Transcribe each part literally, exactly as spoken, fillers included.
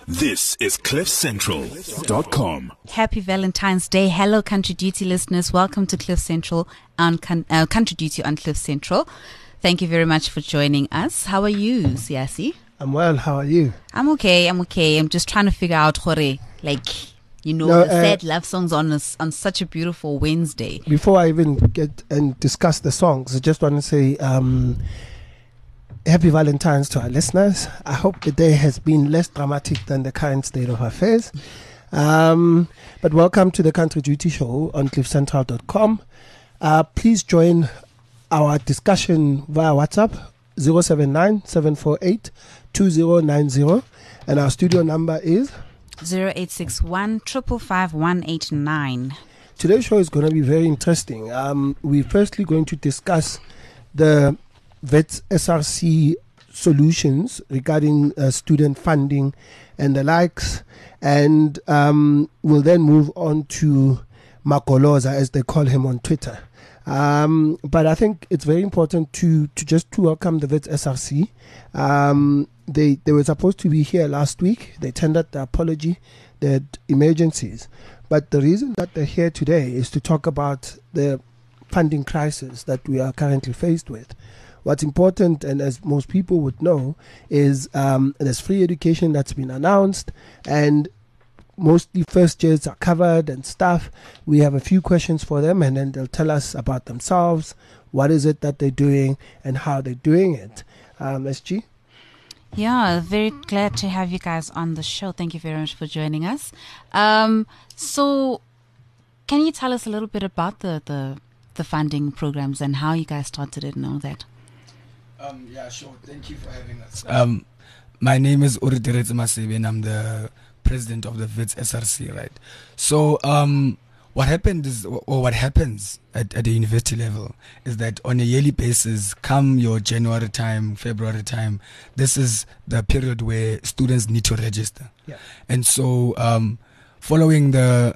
This is cliff central dot com. Happy Valentine's Day. Hello, Country Duty listeners. Welcome to Cliff Central on uh, Country Duty on Cliff Central. Thank you very much for joining us. How are you, Siasi? I'm well. How are you? I'm okay. I'm okay. I'm just trying to figure out, Hore, like, you know, no, the uh, sad love songs on a, on such a beautiful Wednesday. Before I even get and discuss the songs, I just want to say um, happy Valentine's to our listeners. I hope the day has been less dramatic than the current state of affairs. Um, but welcome to the Country Duty Show on cliff central dot com. Uh, please join our discussion via WhatsApp zero seven nine, seven four eight, two zero nine zero, and our studio number is zero eight six one, five five five, one eight nine. Today's show is going to be very interesting. Um, we're firstly going to discuss the Wits S R C solutions regarding uh, student funding and the likes, and um, we'll then move on to Makoloza, as they call him on Twitter. Um, but I think it's very important to, to just to welcome the Wits S R C. Um, they they were supposed to be here last week. They tendered the apology, they had emergencies. But the reason that they're here today is to talk about the funding crisis that we are currently faced with. What's important, and as most people would know, is um, there's free education that's been announced, and mostly first years are covered and stuff. We have a few questions for them, and then they'll tell us about themselves, what is it that they're doing, and how they're doing it. Um, S G? Yeah, very glad to have you guys on the show. Thank you very much for joining us. Um, so, can you tell us a little bit about the, the, the funding programs and how you guys started it and all that? Um, yeah, sure. Thank you for having us. Um, my name is Uri Teretse Masebe, and I'm the president of the Wits S R C, right? So, um, what happened is, or what happens at, at the university level is that on a yearly basis, come your January time, February time, this is the period where students need to register. Yeah. And so, um, following the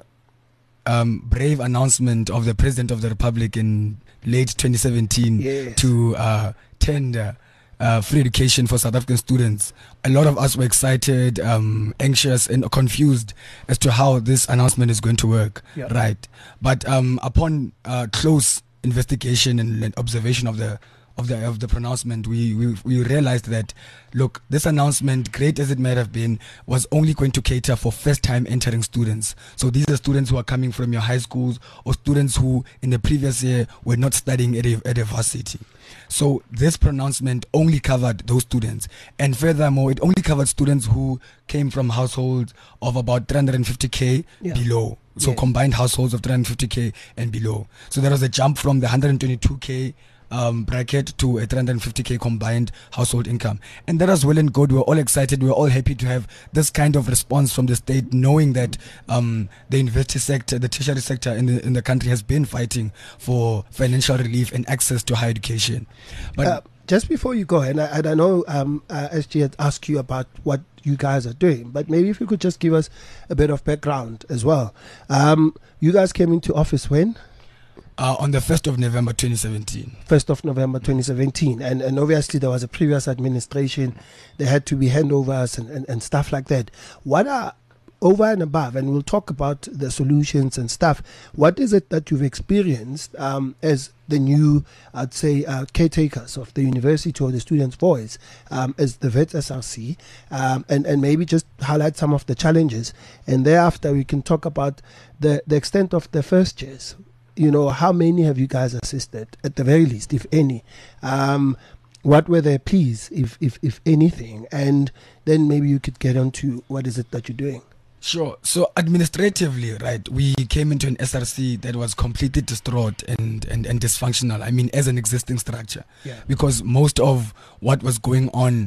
um, brave announcement of the President of the Republic in late twenty seventeen yes. to uh, tender Uh, free education for South African students, a lot of us were excited, um, anxious, and confused as to how this announcement is going to work. Yeah. Right, but um, upon uh, close investigation and, and observation of the of the of the pronouncement, we, we we realized that, look, this announcement, great as it might have been, was only going to cater for first-time entering students. So these are students who are coming from your high schools, or students who in the previous year were not studying at a, at a varsity. So this pronouncement only covered those students, and furthermore, it only covered students who came from households of about three hundred fifty K yeah. below. So yes. combined households of three hundred fifty K and below. So there was a jump from the one hundred twenty-two K Um, bracket to a three hundred fifty K combined household income, and that was well and good. We were all excited. We were all happy to have this kind of response from the state, knowing that um, the university sector, the tertiary sector in the in the country has been fighting for financial relief and access to higher education. But uh, just before you go, and I, and I know um, uh, S G had asked you about what you guys are doing, but maybe if you could just give us a bit of background as well. Um, you guys came into office when? Uh, on the first of November twenty seventeen. first of November twenty seventeen. And, and obviously there was a previous administration. There had to be handovers and, and, and stuff like that. What are, over and above, and we'll talk about the solutions and stuff, what is it that you've experienced um, as the new, I'd say, uh, caretakers of the university or the students' voice um, as the Wits S R C, um, and, and maybe just highlight some of the challenges. And thereafter we can talk about the, the extent of the first years. You know, how many have you guys assisted, at the very least, if any? Um, what were their pleas, if, if, if anything? And then maybe you could get on to what is it that you're doing. Sure. So administratively, right, we came into an S R C that was completely distraught and, and, and dysfunctional. I mean, as an existing structure. Yeah. Because most of what was going on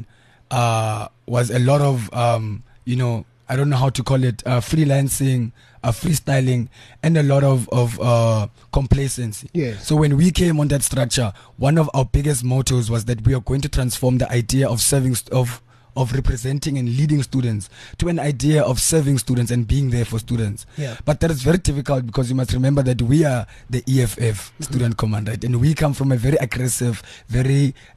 uh, was a lot of, um, you know, I don't know how to call it, uh, freelancing, uh, freestyling, and a lot of, of uh, complacency. Yes. So when we came on that structure, one of our biggest mottos was that we are going to transform the idea of serving, st- of of representing and leading students to an idea of serving students and being there for students. Yeah. But that is very difficult because you must remember that we are the E F F, mm-hmm. Student Command, right? And we come from a very aggressive, very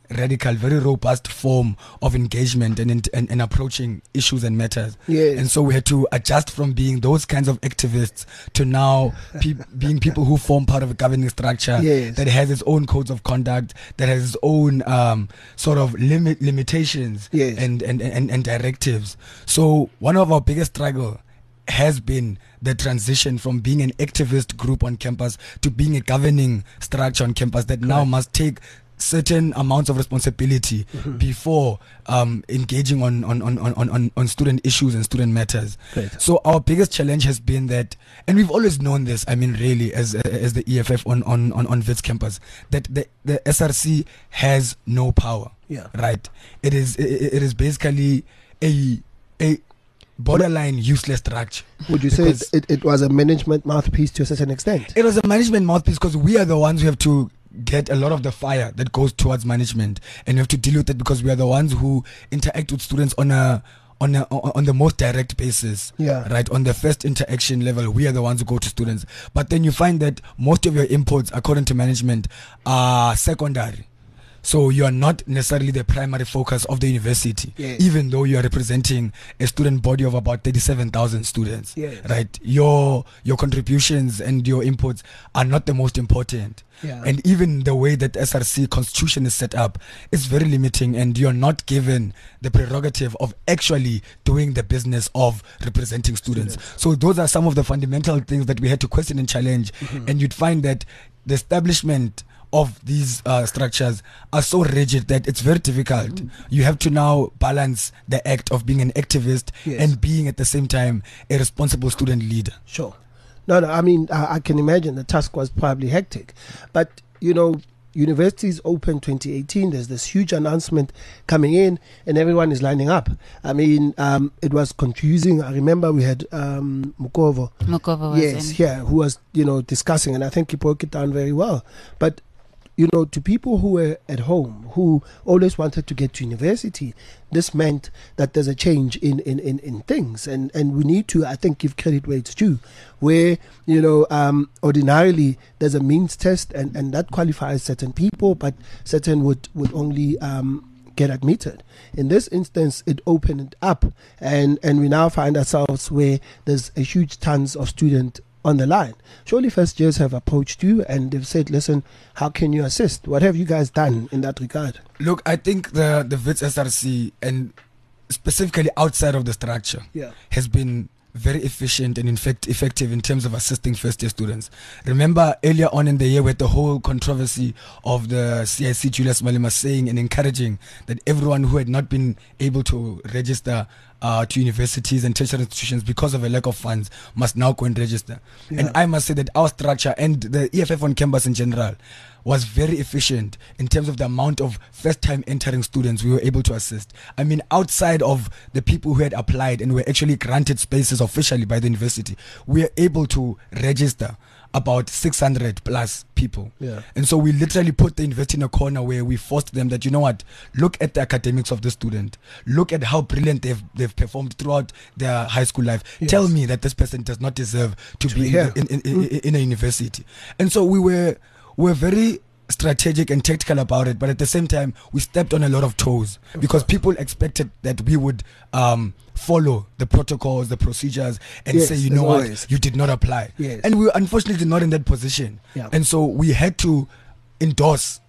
radical, very robust form of engagement and and, and approaching issues and matters. Yes. And so we had to adjust from being those kinds of activists to now pe- being people who form part of a governing structure Yes. that has its own codes of conduct, that has its own um, sort of limit limitations Yes. and, and, and, and directives. So one of our biggest struggle has been the transition from being an activist group on campus to being a governing structure on campus that now must take certain amounts of responsibility mm-hmm. before um, engaging on, on, on, on, on, on student issues and student matters. Great. So our biggest challenge has been that, and we've always known this, I mean really as as the E F F on, on, on, on Wits campus, that the, the S R C has no power. Yeah. Right. It is it, it is basically a a borderline useless structure. Would you say it, it, it was a management mouthpiece to a certain extent? It was a management mouthpiece because we are the ones who have to get a lot of the fire that goes towards management, and we have to deal with it because we are the ones who interact with students on a on a, on the most direct basis. Yeah. Right. On the first interaction level, we are the ones who go to students. But then you find that most of your inputs, according to management, are secondary. So you are not necessarily the primary focus of the university, yes. even though you are representing a student body of about thirty-seven thousand students. Yes. Right? Your your contributions and your inputs are not the most important. Yeah. And even the way that S R C constitution is set up is very limiting, and you're not given the prerogative of actually doing the business of representing students. students. So those are some of the fundamental things that we had to question and challenge. Mm-hmm. And you'd find that the establishment of these uh, structures are so rigid that it's very difficult. Mm. You have to now balance the act of being an activist yes. and being at the same time a responsible student leader. Sure. No, no, I mean, I, I can imagine the task was probably hectic. But, you know, universities open twenty eighteen, there's this huge announcement coming in and everyone is lining up. I mean, um, it was confusing. I remember we had um, Mukovo. Mukovo was Yes, in. yeah, who was, you know, discussing, and I think he broke it down very well. But you know, to people who were at home, who always wanted to get to university, this meant that there's a change in, in, in, in things. And, and we need to, I think, give credit where it's due. Where, you know, um, ordinarily there's a means test and, and that qualifies certain people, but certain would, would only um, get admitted. In this instance, it opened it up. And, and we now find ourselves where there's a huge tons of student on the line. Surely first years have approached you and they've said, listen, how can you assist? What have you guys done in that regard? Look, I think the, the Wits S R C, and specifically outside of the structure, yeah. has been very efficient and in fact effective in terms of assisting first year students. Remember earlier on in the year with the whole controversy of the C I C Julius Malema saying and encouraging that everyone who had not been able to register uh, to universities and tertiary institutions because of a lack of funds must now go and register. Yeah. And I must say that our structure and the E F F on campus in general was very efficient in terms of the amount of first-time entering students we were able to assist. I mean, outside of the people who had applied and were actually granted spaces officially by the university, we were able to register about six hundred plus people. Yeah. And so we literally put the university in a corner where we forced them that, you know what, look at the academics of the student. Look at how brilliant they've they've performed throughout their high school life. Yes. Tell me that this person does not deserve to, To be be in, here. in, in, in, in a university. And so we were we're very strategic and tactical about it, but at the same time we stepped on a lot of toes because people expected that we would um, follow the protocols, the procedures, and Yes, say, you as know what, always. you did not apply. Yes. And we were unfortunately not in that position. Yeah. And so we had to endorse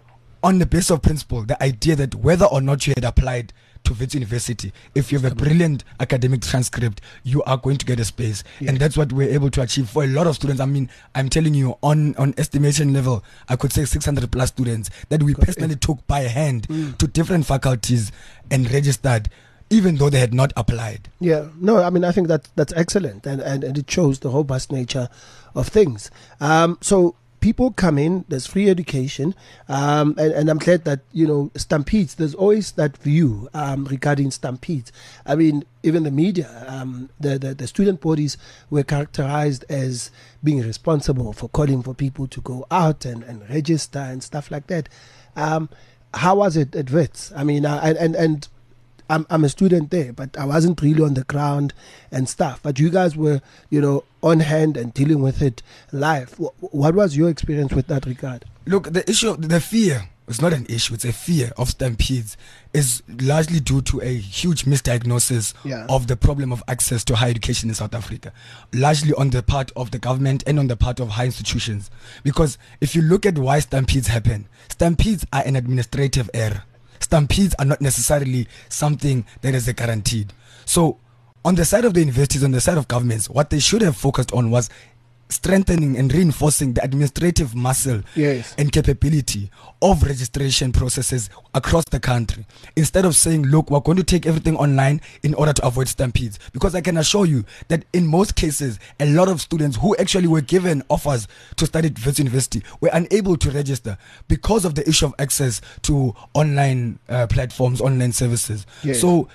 on the basis of principle the idea that whether or not you had applied to Wits University, if you have a brilliant academic transcript, you are going to get a space. Yeah. And that's what we're able to achieve for a lot of students. I mean, I'm telling you, on, on estimation level, I could say six hundred plus students that we personally took by hand Mm. to different faculties and registered, even though they had not applied. Yeah, no, I mean, I think that that's excellent, and, and, and it shows the robust nature of things. Um, so people come in, there's free education, um, and, and I'm glad that, you know, stampedes, there's always that view um, regarding stampedes. I mean, even the media, um, the, the, the student bodies were characterized as being responsible for calling for people to go out and, and register and stuff like that. Um, how was it at Wits? I mean, uh, and, and, and I'm I'm a student there, but I wasn't really on the ground and stuff. But you guys were, you know, on hand and dealing with it live. W- what was your experience with that regard? Look, the issue, the fear it's not an issue, it's a fear of stampedes, is largely due to a huge misdiagnosis Yeah. of the problem of access to higher education in South Africa, largely on the part of the government and on the part of high institutions. Because if you look at why stampedes happen, stampedes are an administrative error. Stampedes are not necessarily something that is a guaranteed. So on the side of the universities, on the side of governments, what they should have focused on was strengthening and reinforcing the administrative muscle Yes. and capability of registration processes across the country, instead of saying, look, we're going to take everything online in order to avoid stampedes. Because I can assure you that in most cases, a lot of students who actually were given offers to study at Wits University were unable to register because of the issue of access to online uh, platforms, online services. Yes. So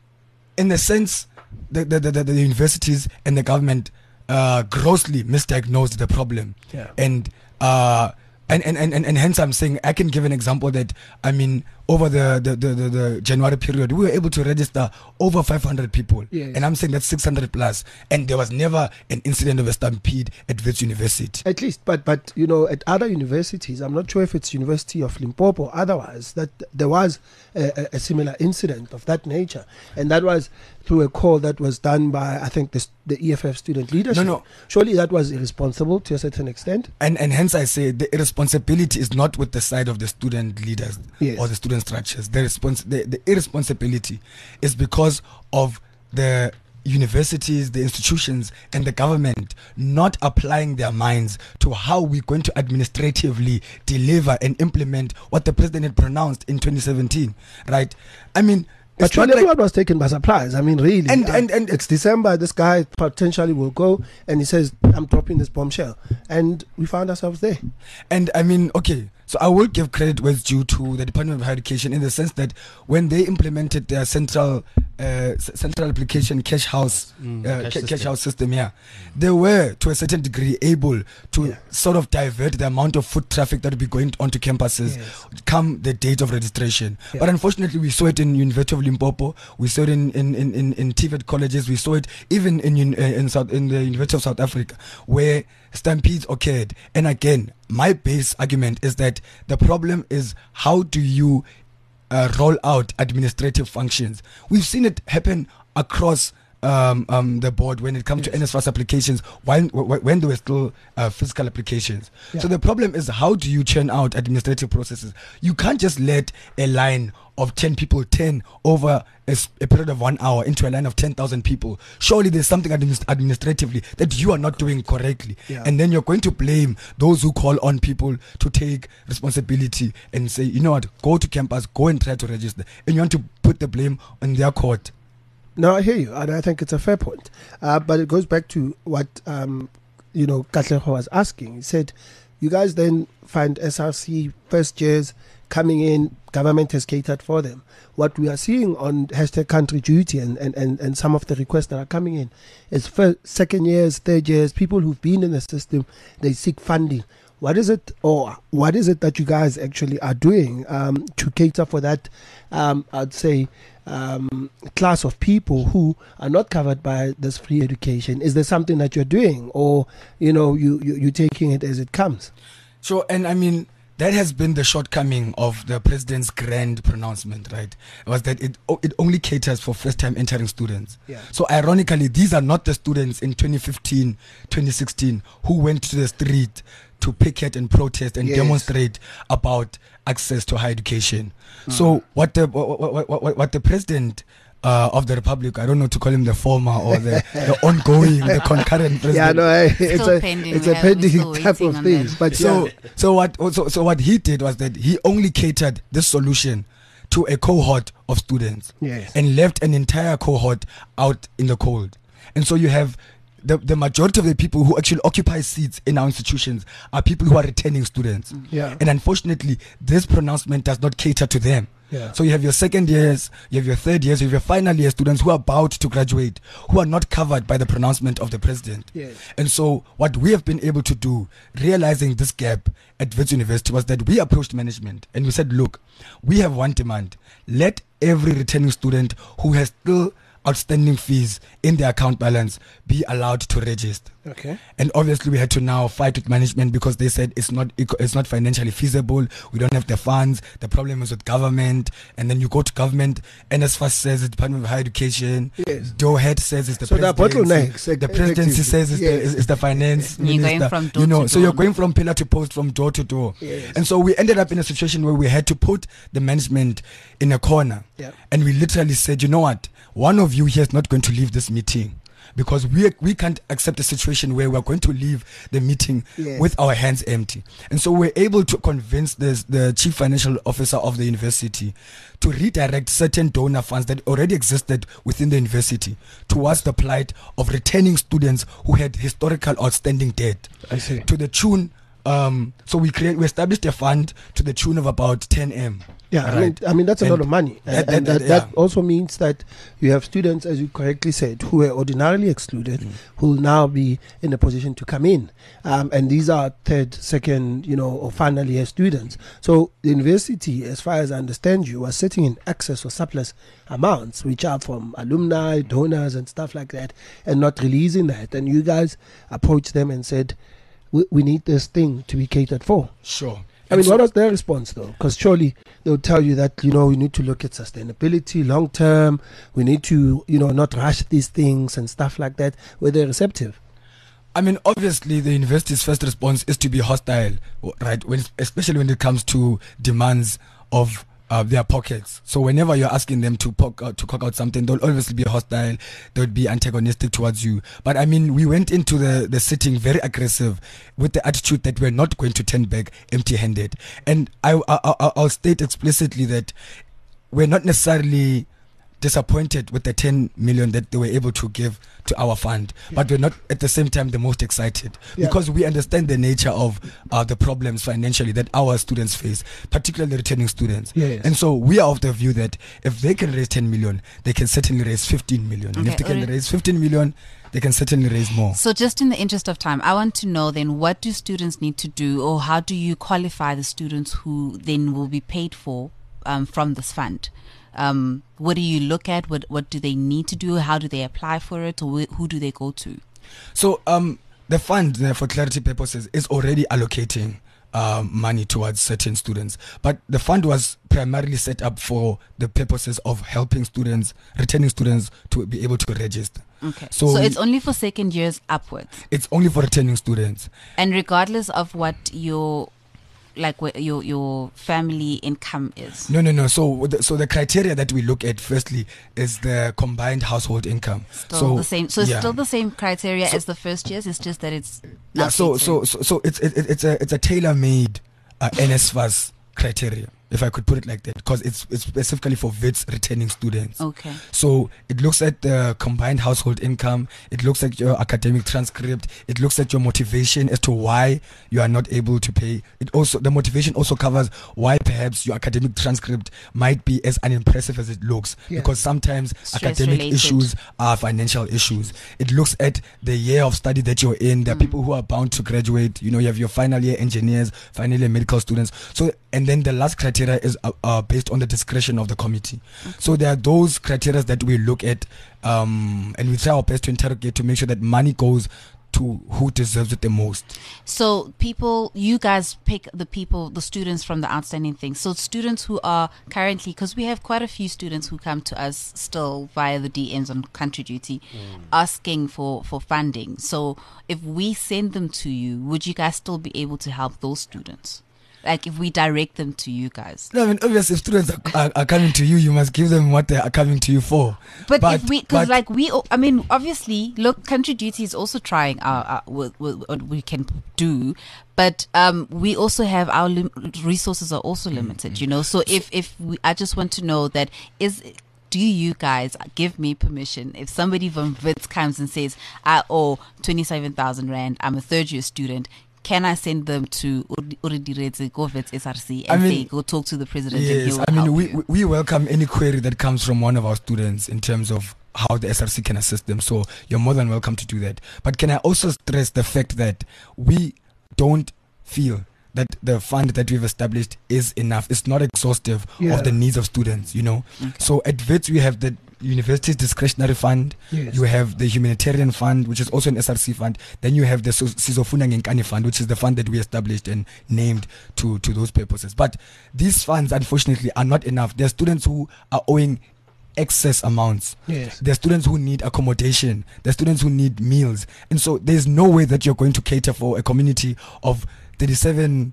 in a sense, the, the, the, the universities and the government uh, grossly misdiagnosed the problem. Yeah. And, uh, and, and, and, and hence I'm saying, I can give an example that, I mean, over the, the, the, the, the January period, we were able to register over five hundred people. Yes. And I'm saying that's six hundred plus. And there was never an incident of a stampede at Wits University. At least, but but you know, at other universities, I'm not sure if it's University of Limpopo or otherwise, that there was a, a, a similar incident of that nature, and that was through a call that was done by, I think, the, the E F F student leadership. No, no. Surely that was irresponsible to a certain extent. And and hence I say the irresponsibility is not with the side of the student leaders Yes. or the student structures. The, respons- the the irresponsibility is because of the universities, the institutions, and the government not applying their minds to how we're going to administratively deliver and implement what the president had pronounced in twenty seventeen. Right? I mean, But it's not surely like- everyone was taken by surprise. I mean, really. And- uh, and- and- it's December. This guy potentially will go, and he says, "I'm dropping this bombshell," and we found ourselves there. And I mean, okay, so I will give credit where it's due to the Department of Higher Education in the sense that when they implemented their central uh, s- central application cash house Mm, uh, cash ca- cash system. house system, yeah, they were to a certain degree able to Yeah. sort of divert the amount of foot traffic that would be going onto campuses Yes. come the date of registration. Yeah. But unfortunately, we saw it in University of Limpopo, we saw it in in in in, in T V E T colleges, we saw it even in in, in South in the University of South Africa, where stampedes occurred. And again, my base argument is that the problem is how do you uh, roll out administrative functions. We've seen it happen across um, um, the board when it comes to N S F A S applications when, when there were still uh, physical applications. Yeah. So the problem is how do you churn out administrative processes? You can't just let a line of ten people turn over a, s- a period of one hour into a line of ten thousand people. Surely there's something administ- administratively that you are not doing correctly. Yeah. And then you're going to blame those who call on people to take responsibility and say, you know what, go to campus, go and try to register. And you want to put the blame on their court. No, I hear you, and I think it's a fair point. Uh, but it goes back to what um, you know Katleho was asking. He said, "You guys then find S R C first years coming in. Government has catered for them. What we are seeing on hashtag Country Duty and, and, and, and some of the requests that are coming in is first, second years, third years, people who've been in the system. They seek funding. What is it, or what is it that you guys actually are doing um, to cater for that? Um, I'd say." Um, class of people who are not covered by this free education. Is there something that you're doing, or you know you, you you're taking it as it comes? Sure, and I mean that has been the shortcoming of the president's grand pronouncement, right? Was that it o- it only caters for first-time entering students. Yeah. So ironically, these are not the students in twenty fifteen, twenty sixteen who went to the street to picket and protest and Yes. demonstrate about access to higher education. So what the what, what, what, what the president uh, of the republic, I don't know to call him the former or the, the ongoing, the concurrent president. Yeah, no, I, it's Still a pending. it's a Yeah, we're pending still type waiting of on things. that. But So, yeah, so what? So, so what he did was that he only catered this solution to a cohort of students, Yes. and left an entire cohort out in the cold. And so you have the the majority of the people who actually occupy seats in our institutions are people who are returning students. Yeah. And unfortunately, this pronouncement does not cater to them. Yeah. So you have your second years, you have your third years, you have your final year students who are about to graduate, who are not covered by the pronouncement of the president. Yes. And so what we have been able to do, realizing this gap at Wits University, was that we approached management and we said, look, we have one demand. Let every returning student who has still outstanding fees in their account balance be allowed to register. Okay. And obviously we had to now fight with management because they said it's not it's not financially feasible. We don't have the funds. The problem is with government. And then you go to government, N S F A S says it's Department of Higher Education. Yes. Joe Head says it's the So the presidency. bottlenecks. The presidency says it's, Yes. the, is, is the finance You're minister. going from door you know, to so you're door. going from pillar to post, from door to door. Yes. And so we ended up in a situation where we had to put the management in a corner. Yeah. And we literally said, you know what? One of you here is not going to leave this meeting. Because we we can't accept a situation where we're going to leave the meeting Yes. with our hands empty. And so we're able to convince this, the chief financial officer of the university to redirect certain donor funds that already existed within the university towards the plight of returning students who had historical outstanding debt. I see. To the tune, um, so we create, we established a fund to the tune of about ten M. Yeah, I mean, Right. I mean that's a And lot of money, and, that- and that- that, that yeah. also means that you have students, as you correctly said, who were ordinarily excluded, who will now be in a position to come in, um, and these are third, second, you know, or final year students. So the university, as far as I understand you, was sitting in excess or surplus amounts, which are from alumni, donors, and stuff like that, and not releasing that. And you guys approached them and said, "We, we need this thing to be catered for." Sure. I mean, And so- what was their response though? Because surely they'll tell you that, you know, we need to look at sustainability long term. We need to, you know, not rush these things and stuff like that. Were they receptive? I mean, obviously, the university's first response is to be hostile, right? When, especially when it comes to demands of uh, their pockets. So whenever you're asking them to poke out, to cock out something, they'll obviously be hostile. They would be antagonistic towards you. But I mean, we went into the, the sitting very aggressive with the attitude that we're not going to turn back empty-handed. And I, I, I, I'll state explicitly that we're not necessarily disappointed with the ten million that they were able to give to our fund, but we're not at the same time the most excited Yeah. because we understand the nature of uh, the problems financially that our students face, particularly returning students. Yes. And so we are of the view that if they can raise ten million, they can certainly raise fifteen million. And Okay, if they can alright. raise fifteen million, they can certainly raise more. So just in the interest of time, I want to know then, what do students need to do, or how do you qualify the students who then will be paid for um, from this fund? Um, what do you look at? What what do they need to do? How do they apply for it? Or wh- who do they go to? So um, the fund, uh, for clarity purposes, is already allocating um, money towards certain students. But the fund was primarily set up for the purposes of helping students, returning students, to be able to register. Okay. So So, we- it's only for second years upwards. It's only for returning students. And regardless of what your like what your your family income is. No, no, no. So, the, so the criteria that we look at firstly is the combined household income. Still so the same. So it's yeah. still the same criteria So- as the first years. It's just that it's now Yeah. So, catered. so, so, so it's it, it's a it's a tailor-made uh, N S F A S criteria, if I could put it like that, because it's it's specifically for Wits returning students. Okay. So it looks at the combined household income, it looks at your academic transcript, it looks at your motivation as to why you are not able to pay. It also, the motivation also covers why perhaps your academic transcript might be as unimpressive as it looks, Yeah. because sometimes Stress academic related. issues are financial issues. It looks at the year of study that you're in. There are people who are bound to graduate. You know, you have your final year engineers, final year medical students. So, and then the last criteria is uh, uh, based on the discretion of the committee. So there are those criteria that we look at, um, and we try our best to interrogate to make sure that money goes to who deserves it the most. So people, you guys pick the people, the students from the outstanding things. So students who are currently, because we have quite a few students who come to us still via the D Ms on Country Duty, asking for, for funding. So if we send them to you, would you guys still be able to help those students? Like if we direct them to you guys? No, I mean, obviously, if students are, are, are coming to you, you must give them what they are coming to you for. But, if we, because but- like we, I mean, obviously, look, Country Duty is also trying our, our what, what, what we can do, but um, we also have our lim- resources are also limited, you know. So if if we, I just want to know that is. Do you guys give me permission if somebody from Wits comes and says I owe twenty-seven thousand rand, I'm a third year student, can I send them to Uridiretse, go Wits S R C and I mean, say go talk to the president and he Yes, will I mean, help we, you? we welcome any query that comes from one of our students in terms of how the S R C can assist them. So you're more than welcome to do that. But can I also stress the fact that we don't feel that the fund that we've established is enough. It's not exhaustive Yeah. of the needs of students, you know. Okay. So at Wits, we have the university's discretionary fund. Yes. You have the humanitarian fund, which is also an S R C fund. Then you have the Sizofuna Ngenkani fund, which is the fund that we established and named to, to those purposes. But these funds, unfortunately, are not enough. There are students who are owing excess amounts. Yes. There are students who need accommodation. There are students who need meals. And so there's no way that you're going to cater for a community of thirty-seven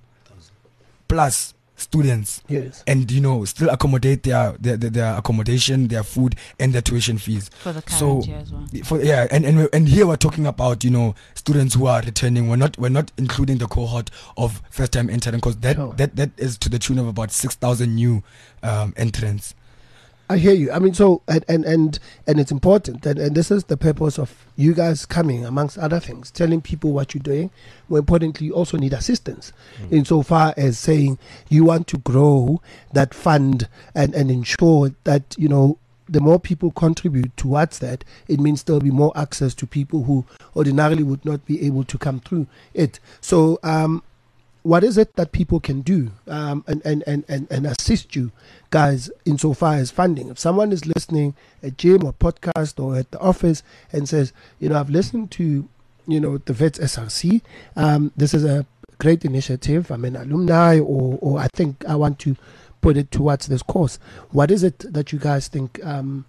plus students. Yes. And, you know, still accommodate their, their, their, their accommodation, their food, and their tuition fees. For the current so, year as well. For, yeah, and, and, and here we're talking about, you know, students who are returning. We're not we're not including the cohort of first-time entrants, because that, Sure. that, that is to the tune of about six thousand new um, entrants. I hear you. I mean, so and and and, and it's important, and, and this is the purpose of you guys coming, amongst other things, telling people what you're doing. More importantly, you also need assistance, mm. insofar as saying you want to grow that fund and and ensure that, you know, the more people contribute towards that, it means there'll be more access to people who ordinarily would not be able to come through it. So, um, what is it that people can do um, and, and, and, and, and assist you guys insofar as funding? If someone is listening at gym or podcast or at the office and says, you know, I've listened to, you know, the Wits S R C, um, this is a great initiative, I'm an alumni, or, or I think I want to put it towards this cause. What is it that you guys think, um,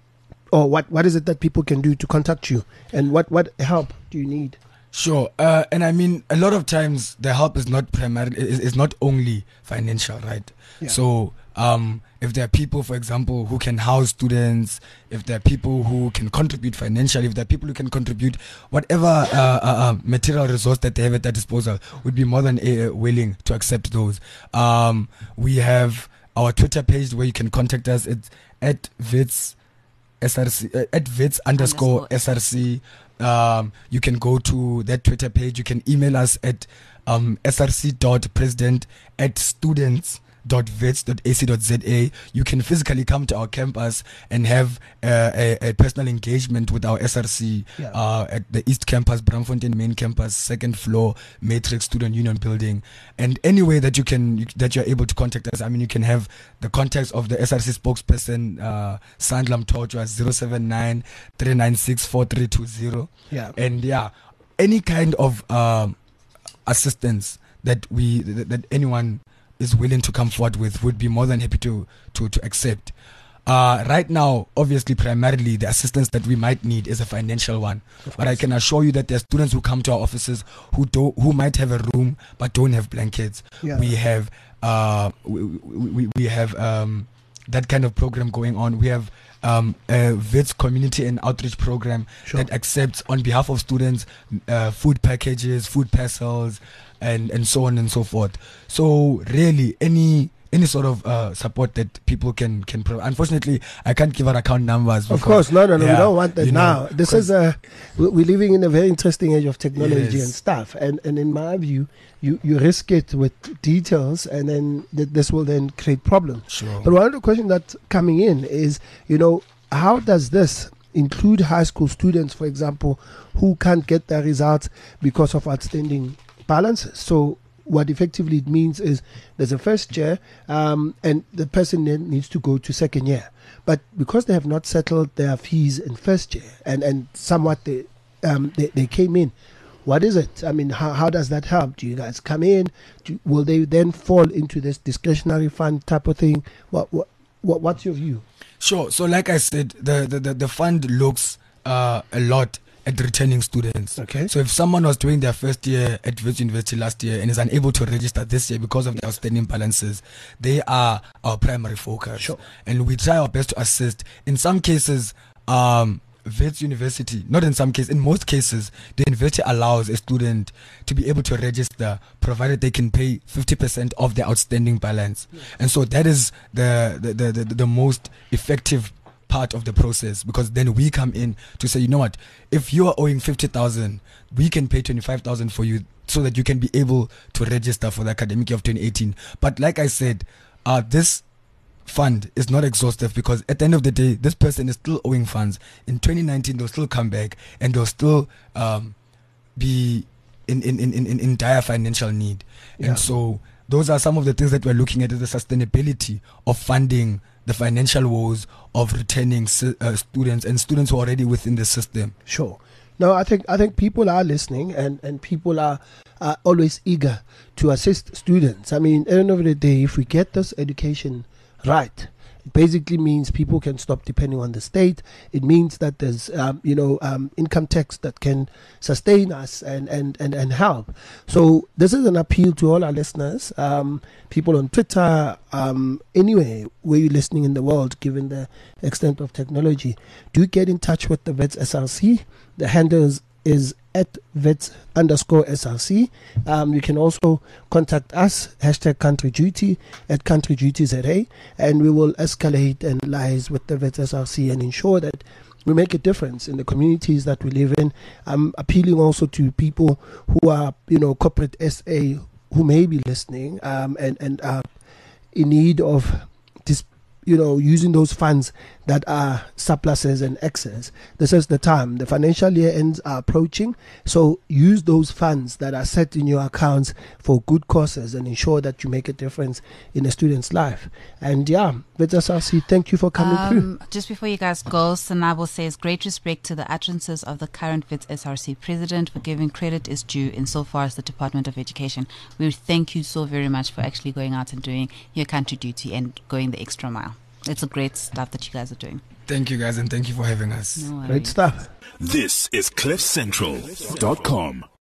or what, what is it that people can do to contact you? And what, what help do you need? Sure, uh, and I mean, a lot of times the help is not primarily is, is not only financial, right? Yeah. So, um, if there are people, for example, who can house students, if there are people who can contribute financially, if there are people who can contribute whatever uh, uh, uh, material resource that they have at their disposal, would be more than uh, willing to accept those. Um, we have our Twitter page where you can contact us. It's at Wits S R C uh, at Wits underscore S R C. Um, you can go to that Twitter page. You can email us at um, src.president at students dot wits dot a c dot z a. You can physically come to our campus and have uh, a, a personal engagement with our S R C Yeah. uh, at the East Campus, Braamfontein Main Campus, second floor, Matrix Student Union Building. And any way that you can you, that you're able to contact us, I mean, you can have the contacts of the S R C spokesperson, uh, Sandlam Torchwa, zero seven nine, three nine six, four three two zero. Yeah. And yeah, any kind of um, assistance that we that, that anyone is willing to come forward with would be more than happy to to, to accept. Uh, right now, obviously, primarily the assistance that we might need is a financial one. But I can assure you that there are students who come to our offices who do who might have a room but don't have blankets. Yeah. We have uh, we, we, we have um, that kind of program going on. We have um, a Wits community and outreach program Sure. that accepts on behalf of students uh, food packages, food parcels, and and so on and so forth. So really, any any sort of uh, support that people can can provide. Unfortunately, I can't give out account numbers. Of course, no, no, no. Yeah, we don't want that you now. know, This is a we- we're living in a very interesting age of technology Yes. and stuff, and and in my view, you you risk it with details, and then th- this will then create problems. Sure. But one of the questions that's coming in is, you know, how does this include high school students, for example, who can't get their results because of outstanding balances? So what effectively it means is there's a first year um, and the person then needs to go to second year. But because they have not settled their fees in first year and, and somewhat they, um, they, they came in, what is it? I mean, how, how does that help? Do you guys come in? Do, will they then fall into this discretionary fund type of thing? What, what, what What's your view? Sure. So like I said, the, the, the, the fund looks uh, a lot at returning students. Okay. So if someone was doing their first year at Wits University last year and is unable to register this year because of the outstanding balances, they are our primary focus. Sure. And we try our best to assist. In some cases, um, Wits University, not in some cases, in most cases, the university allows a student to be able to register provided they can pay fifty percent of the outstanding balance. Yes. And so that is the, the, the, the, the most effective part of the process, because then we come in to say, you know what, if you are owing fifty thousand, we can pay twenty-five thousand for you so that you can be able to register for the academic year of twenty eighteen. But like I said, uh, this fund is not exhaustive, because at the end of the day, this person is still owing funds. In twenty nineteen, they'll still come back and they'll still um, be in, in, in, in, in dire financial need. Yeah. And so those are some of the things that we're looking at, is the sustainability of funding the financial woes of returning uh, students and students who are already within the system. Sure. No, I think I think people are listening, and, and people are, are always eager to assist students. I mean, at the end of the day, if we get this education right, it basically means people can stop depending on the state. It means that there's, um, you know, um, income tax that can sustain us and, and, and, and help. So this is an appeal to all our listeners, um, people on Twitter, um, anywhere where you're listening in the world, given the extent of technology. Do get in touch with the Wits S R C. The handle is, is at Wits underscore S R C. Um, you can also contact us, hashtag Country Duty, at Country Duty Z A, and we will escalate and liaise with the Wits S R C and ensure that we make a difference in the communities that we live in. I'm appealing also to people who are, you know, corporate S A who may be listening um, and, and are in need of this, you know, using those funds that are surpluses and excess. This is the time. The financial year ends are approaching, so use those funds that are set in your accounts for good causes and ensure that you make a difference in a student's life. And yeah, Wits S R C, thank you for coming um, through. Just before you guys go, Sanabo says, great respect to the utterances of the current Wits S R C president for giving credit is due insofar as the Department of Education. We thank you so very much for actually going out and doing your country duty and going the extra mile. It's a great stuff that you guys are doing. Thank you guys, and thank you for having us. No worries. Great stuff. This is cliff central dot com.